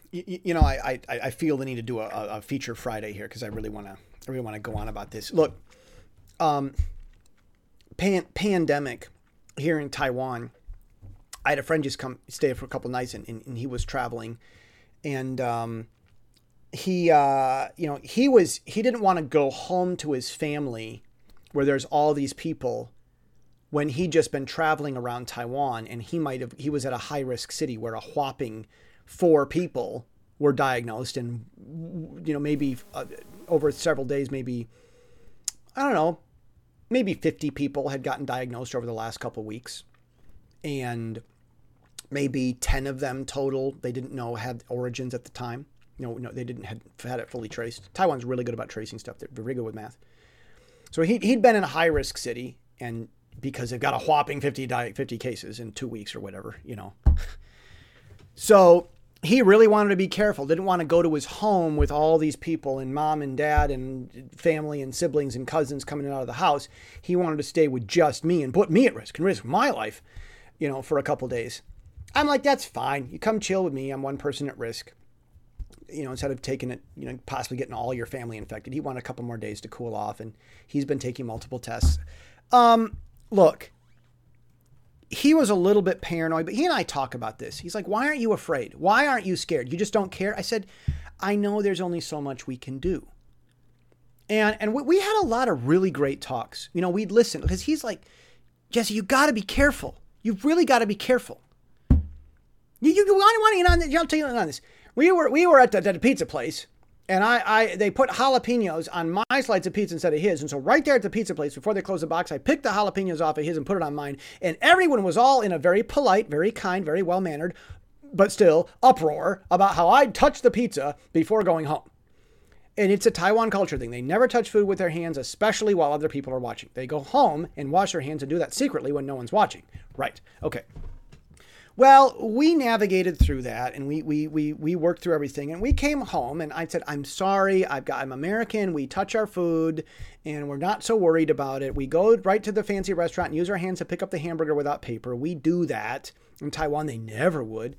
I feel the need to do a feature Friday here because I really want to go on about this. Look, pandemic here in Taiwan. I had a friend just come stay for a couple nights, and he was traveling, and he didn't want to go home to his family where there's all these people when he'd just been traveling around Taiwan, and he was at a high risk city where a whopping 4 people were diagnosed, and maybe over several days, maybe I don't know, maybe 50 people had gotten diagnosed over the last couple of weeks, and maybe 10 of them total they didn't know had origins at the time. No, they didn't had it fully traced. Taiwan's really good about tracing stuff. They're very good with math. So he'd been in a high risk city, and because they've got a whopping 50 cases in 2 weeks or whatever, So he really wanted to be careful. Didn't want to go to his home with all these people and mom and dad and family and siblings and cousins coming in and out of the house. He wanted to stay with just me and put me at risk and risk my life, for a couple days. I'm like, that's fine. You come chill with me. I'm one person at risk. Instead of taking it, possibly getting all your family infected. He wanted a couple more days to cool off, and he's been taking multiple tests. Look, he was a little bit paranoid, but he and I talk about this. He's like, why aren't you afraid? Why aren't you scared? You just don't care? I said, I know there's only so much we can do. And we had a lot of really great talks. We'd listen because he's like, Jesse, you got to be careful. You've really got to be careful. You want to get on this? I'll tell you on this. We were at the pizza place, and they put jalapenos on my slice of pizza instead of his. And so right there at the pizza place, before they closed the box, I picked the jalapenos off of his and put it on mine. And everyone was all in a very polite, very kind, very well-mannered, but still uproar about how I'd touched the pizza before going home. And it's a Taiwan culture thing. They never touch food with their hands, especially while other people are watching. They go home and wash their hands and do that secretly when no one's watching. Right. Okay. Well, we navigated through that, and we worked through everything, and we came home, and I said, I'm sorry, I'm American, we touch our food, and we're not so worried about it. We go right to the fancy restaurant and use our hands to pick up the hamburger without paper. We do that. In Taiwan, they never would.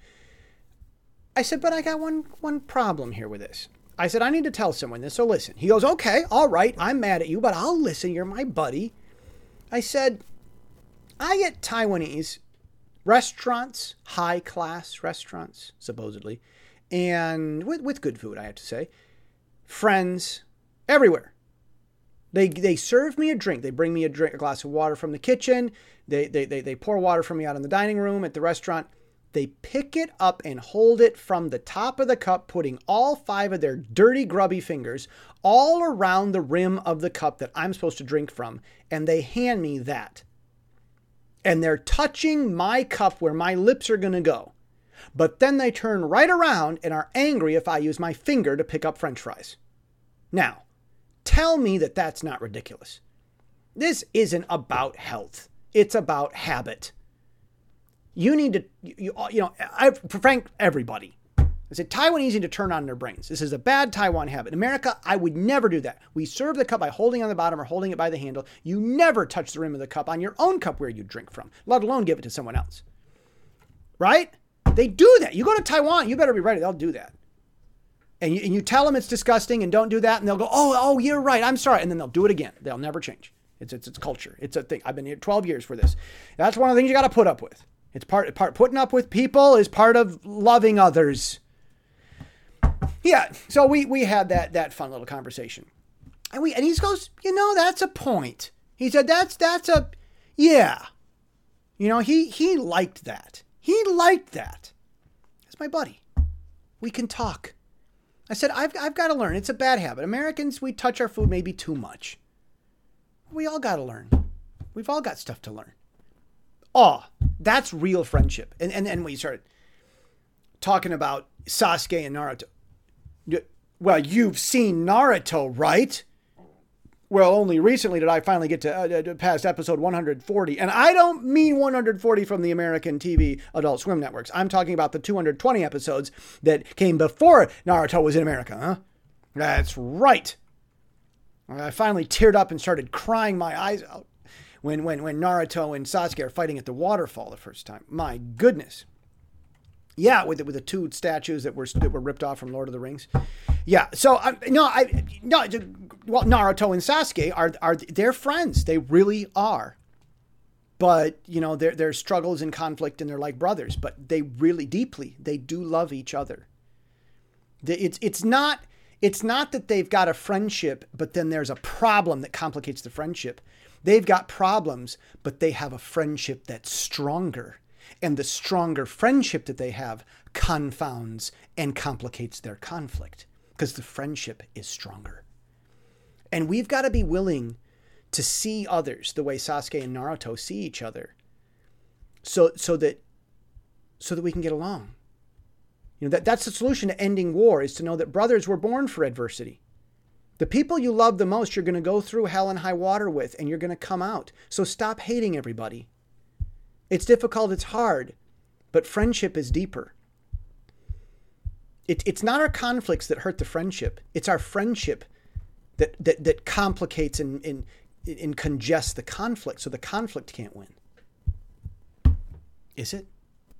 I said, but I got one problem here with this. I said, I need to tell someone this, so listen. He goes, okay, all right, I'm mad at you, but I'll listen, you're my buddy. I said, I get Taiwanese restaurants, high-class restaurants, supposedly, and with good food, I have to say. Friends, everywhere. They serve me a drink. They bring me a glass of water from the kitchen. They pour water for me out in the dining room at the restaurant. They pick it up and hold it from the top of the cup, putting all 5 of their dirty, grubby fingers all around the rim of the cup that I'm supposed to drink from, and they hand me that. And they're touching my cup where my lips are going to go. But then they turn right around and are angry if I use my finger to pick up French fries. Now, tell me that that's not ridiculous. This isn't about health. It's about habit. You need to, Frank, everybody. I said, Taiwanese need to turn on their brains. This is a bad Taiwan habit. In America, I would never do that. We serve the cup by holding on the bottom or holding it by the handle. You never touch the rim of the cup on your own cup where you drink from, let alone give it to someone else. Right? They do that. You go to Taiwan, you better be ready. They'll do that. And you tell them it's disgusting and don't do that. And they'll go, oh, you're right. I'm sorry. And then they'll do it again. They'll never change. It's culture. It's a thing. I've been here 12 years for this. That's one of the things you got to put up with. It's part putting up with people is part of loving others. Yeah, so we had that fun little conversation. And he goes, that's a point. He said, that's yeah. He liked that. He liked that. That's my buddy. We can talk. I said, I've got to learn. It's a bad habit. Americans, we touch our food maybe too much. We all got to learn. We've all got stuff to learn. Oh, that's real friendship. And we started talking about Sasuke and Naruto. Well, you've seen Naruto, right? Well, only recently did I finally get to past episode 140. And I don't mean 140 from the American TV Adult Swim networks. I'm talking about the 220 episodes that came before Naruto was in America, huh? That's right. I finally teared up and started crying my eyes out when Naruto and Sasuke are fighting at the waterfall the first time. My goodness. Yeah, with the two statues that were ripped off from Lord of the Rings. Yeah, so well, Naruto and Sasuke are they're friends. They really are. But their struggles and conflict, and they're like brothers. But they really deeply they do love each other. It's not that they've got a friendship, but then there's a problem that complicates the friendship. They've got problems, but they have a friendship that's stronger. And the stronger friendship that they have confounds and complicates their conflict because the friendship is stronger. And we've got to be willing to see others the way Sasuke and Naruto see each other so that we can get along. That's the solution to ending war, is to know that brothers were born for adversity. The people you love the most, you're going to go through hell and high water with, and you're going to come out. So stop hating everybody. It's difficult, it's hard, but friendship is deeper. It's not our conflicts that hurt the friendship. It's our friendship that complicates and congests the conflict, so the conflict can't win. Is it?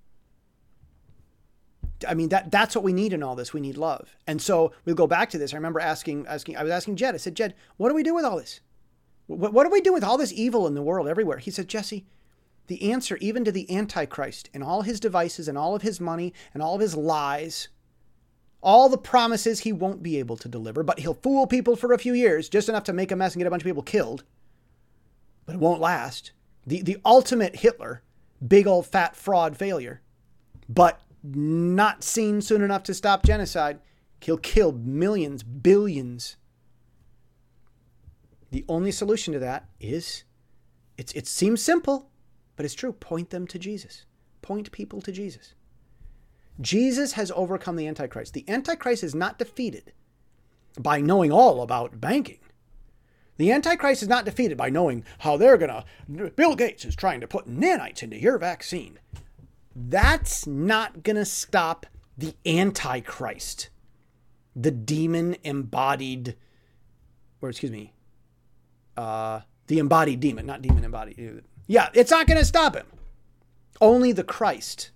I mean, that's what we need in all this. We need love. And so we'll go back to this. I remember I was asking Jed, I said, Jed, what do we do with all this? What do we do with all this evil in the world everywhere? He said, Jesse, the answer even to the Antichrist and all his devices and all of his money and all of his lies, all the promises he won't be able to deliver, but he'll fool people for a few years, just enough to make a mess and get a bunch of people killed. But it won't last. The ultimate Hitler, big old fat fraud failure, but not seen soon enough to stop genocide. He'll kill millions, billions. The only solution to that is, it seems simple, but it's true. Point them to Jesus. Point people to Jesus. Jesus has overcome the Antichrist. The Antichrist is not defeated by knowing all about banking. The Antichrist is not defeated by knowing how Bill Gates is trying to put nanites into your vaccine. That's not going to stop the Antichrist, the demon embodied, the embodied demon, not demon embodied. Yeah, it's not going to stop him. Only the Christ.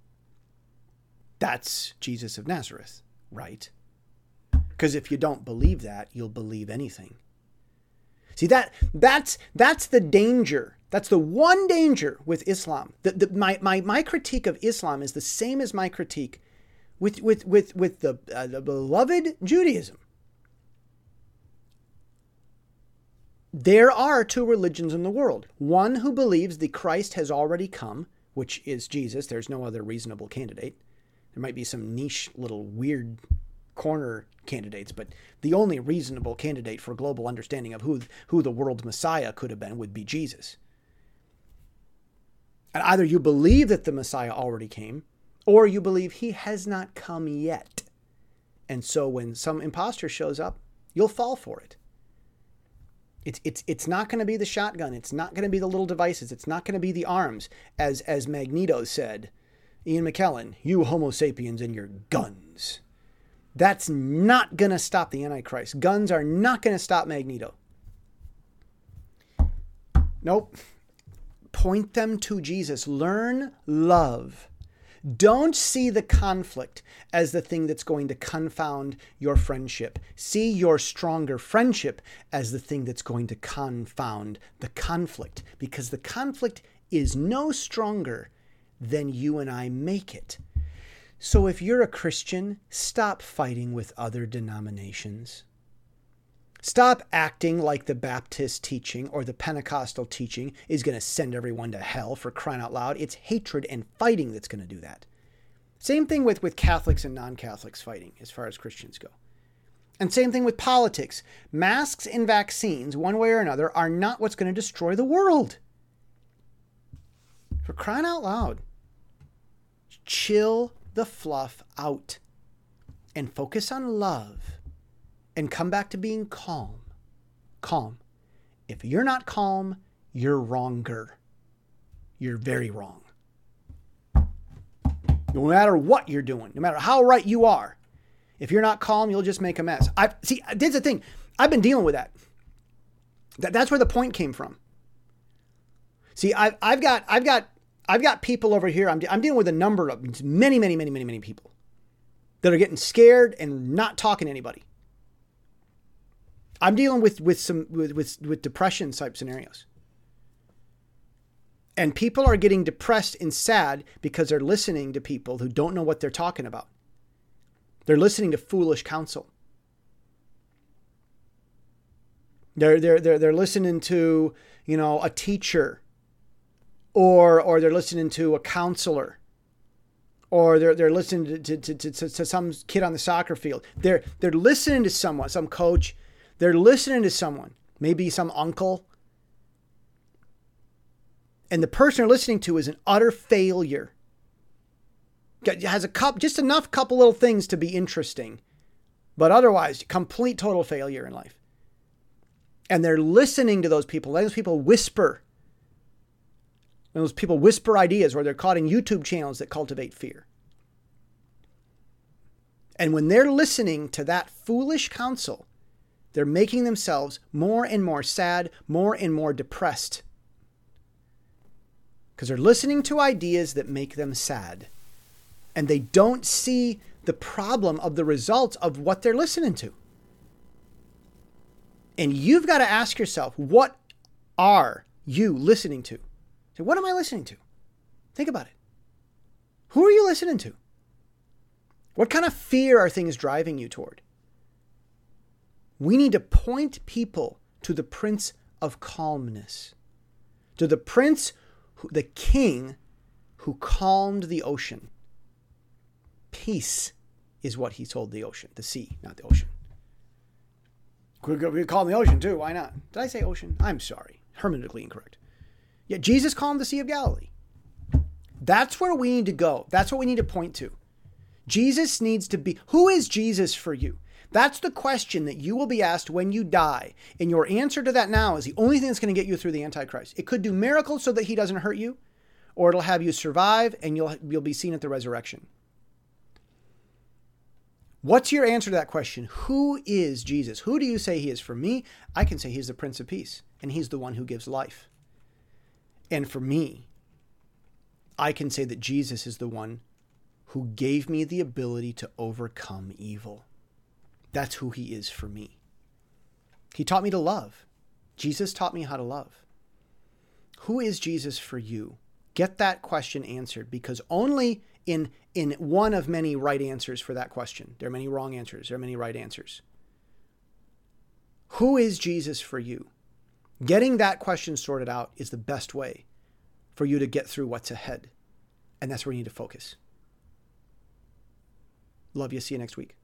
That's Jesus of Nazareth, right? Because if you don't believe that, you'll believe anything. See, that's the danger. That's the one danger with Islam. My critique of Islam is the same as my critique with the beloved Judaism. There are two religions in the world. One who believes the Christ has already come, which is Jesus. There's no other reasonable candidate. There might be some niche little weird corner candidates, but the only reasonable candidate for global understanding of who the world's Messiah could have been would be Jesus. And either you believe that the Messiah already came, or you believe he has not come yet. And so when some imposter shows up, you'll fall for it. It's not going to be the shotgun. It's not going to be the little devices. It's not going to be the arms. As Magneto said, Ian McKellen, you Homo sapiens and your guns. That's not going to stop the Antichrist. Guns are not going to stop Magneto. Nope. Point them to Jesus. Learn love. Don't see the conflict as the thing that's going to confound your friendship. See your stronger friendship as the thing that's going to confound the conflict, because the conflict is no stronger than you and I make it. So if you're a Christian, stop fighting with other denominations. Stop acting like the Baptist teaching or the Pentecostal teaching is going to send everyone to hell, for crying out loud. It's hatred and fighting that's going to do that. Same thing with Catholics and non-Catholics fighting as far as Christians go. And same thing with politics. Masks and vaccines, one way or another, are not what's going to destroy the world. For crying out loud. Chill the fluff out and focus on love. And come back to being calm. Calm. If you're not calm, you're wronger. You're very wrong. No matter what you're doing, no matter how right you are, if you're not calm, you'll just make a mess. See, that's the thing. I've been dealing with that. That's where the point came from. See, I've got I've got people over here. I'm dealing with a number of many people that are getting scared and not talking to anybody. I'm dealing with depression type scenarios. And people are getting depressed and sad because they're listening to people who don't know what they're talking about. They're listening to foolish counsel. They're listening to, a teacher, or they're listening to a counselor, or they're listening to some kid on the soccer field. They're listening to someone, some coach. They're listening to someone, maybe some uncle. And the person they're listening to is an utter failure. Has just enough couple little things to be interesting, but otherwise complete total failure in life. And they're listening to those people. Those people whisper. Those people whisper ideas, or they're caught in YouTube channels that cultivate fear. And when they're listening to that foolish counsel, they're making themselves more and more sad, more and more depressed. Because they're listening to ideas that make them sad. And they don't see the problem of the results of what they're listening to. And you've got to ask yourself, what are you listening to? So what am I listening to? Think about it. Who are you listening to? What kind of fear are things driving you toward? We need to point people to the Prince of Calmness, to the Prince, the King who calmed the ocean. Peace is what he told the ocean, the sea, not the ocean. We could calm the ocean too. Why not? Did I say ocean? I'm sorry. Hermeneutically incorrect. Yet Jesus calmed the Sea of Galilee. That's where we need to go. That's what we need to point to. Jesus needs to be. Who is Jesus for you? That's the question that you will be asked when you die. And your answer to that now is the only thing that's going to get you through the Antichrist. It could do miracles so that he doesn't hurt you, or it'll have you survive and you'll be seen at the resurrection. What's your answer to that question? Who is Jesus? Who do you say he is? For me, I can say he's the Prince of Peace, and he's the one who gives life. And for me, I can say that Jesus is the one who gave me the ability to overcome evil. That's who he is for me. He taught me to love. Jesus taught me how to love. Who is Jesus for you? Get that question answered, because only in one of many right answers for that question. There are many wrong answers. There are many right answers. Who is Jesus for you? Getting that question sorted out is the best way for you to get through what's ahead. And that's where you need to focus. Love you. See you next week.